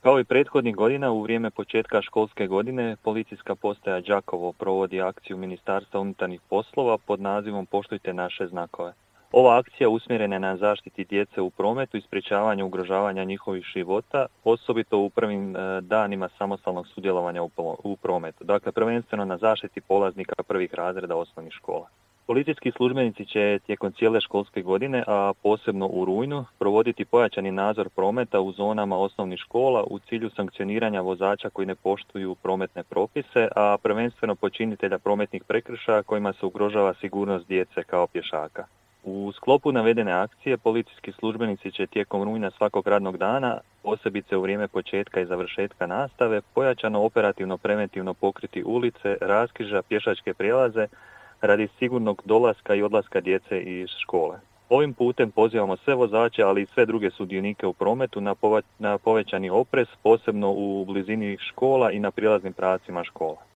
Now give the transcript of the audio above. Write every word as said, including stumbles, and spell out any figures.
Kao i prethodnih godina, u vrijeme početka školske godine, policijska postaja Đakovo provodi akciju Ministarstva unutarnjih poslova pod nazivom Poštujte naše znakove. Ova akcija usmjerena je na zaštiti djece u prometu i sprječavanju ugrožavanja njihovih života, osobito u prvim danima samostalnog sudjelovanja u prometu. Dakle, prvenstveno na zaštiti polaznika prvih razreda osnovnih škola. Policijski službenici će tijekom cijele školske godine, a posebno u rujnu, provoditi pojačani nadzor prometa u zonama osnovnih škola u cilju sankcioniranja vozača koji ne poštuju prometne propise, a prvenstveno počinitelja prometnih prekršaja kojima se ugrožava sigurnost djece kao pješaka. U sklopu navedene akcije policijski službenici će tijekom rujna svakog radnog dana, posebice u vrijeme početka i završetka nastave, pojačano operativno preventivno pokriti ulice, raskrižja, pješačke prijelaze radi sigurnog dolaska i odlaska djece iz škole. Ovim putem pozivamo sve vozače, ali i sve druge sudionike u prometu na, pova- na povećani oprez, posebno u blizini škola i na prijelaznim pravcima škola.